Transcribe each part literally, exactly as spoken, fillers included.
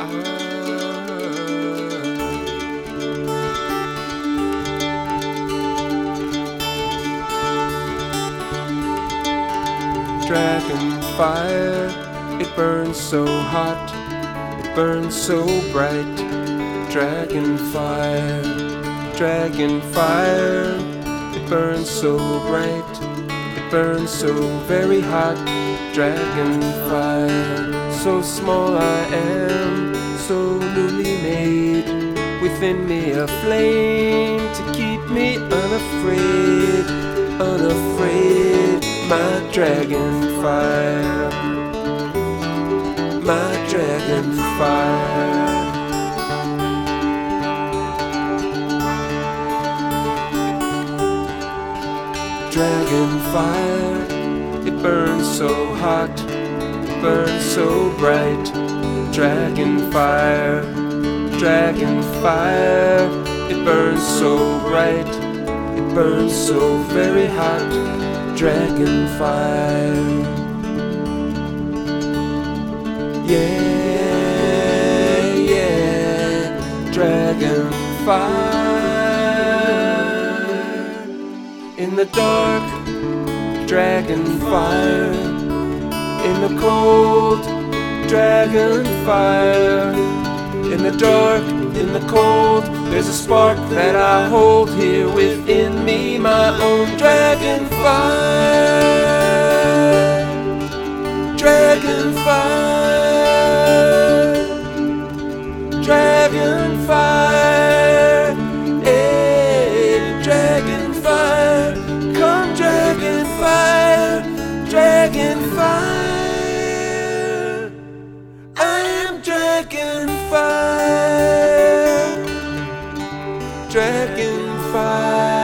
Dragon fire, it burns so hot, it burns so bright. Dragon fire, dragon fire, it burns so bright, it burns so very hot. Dragon fire, so small I am, so newly made, within me a flame to keep me unafraid, unafraid. My dragon fire, my dragon fire. Dragon fire, it burns so hot, it burns so bright. Dragon fire, dragon fire, it burns so bright, it burns so very hot. Dragon fire, yeah, yeah, dragon fire. In the dark, dragon fire. In the cold, dragon fire. In the dark, in the cold, there's a spark that I hold here within me, my own dragon fire. Dragon fire, dragon fire, hey, dragon fire, come dragon fire, dragon fire. I am dragon fire, dragon fire.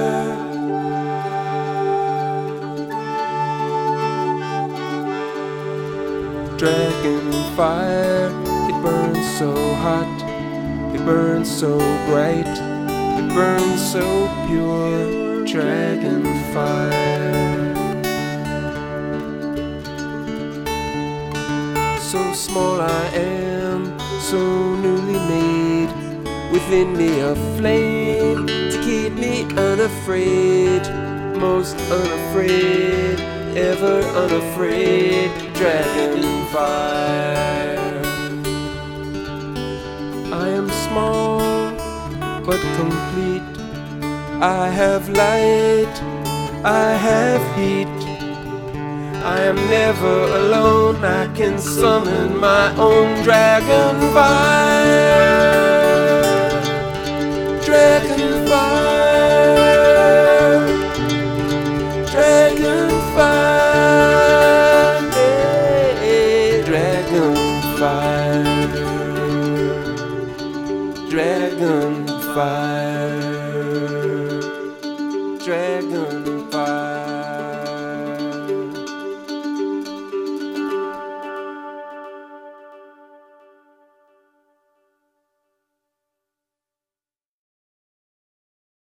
Dragon fire, it burns so hot, it burns so bright, it burns so pure. Dragon fire, so small I am, so newly made, within me a flame to keep me unafraid, most unafraid, ever unafraid. Dragon fire. I am small but complete, I have light, I have heat, I am never alone, I can summon my own dragon fire. Dragon fire, dragon fire, hey, dragon fire, dragon fire.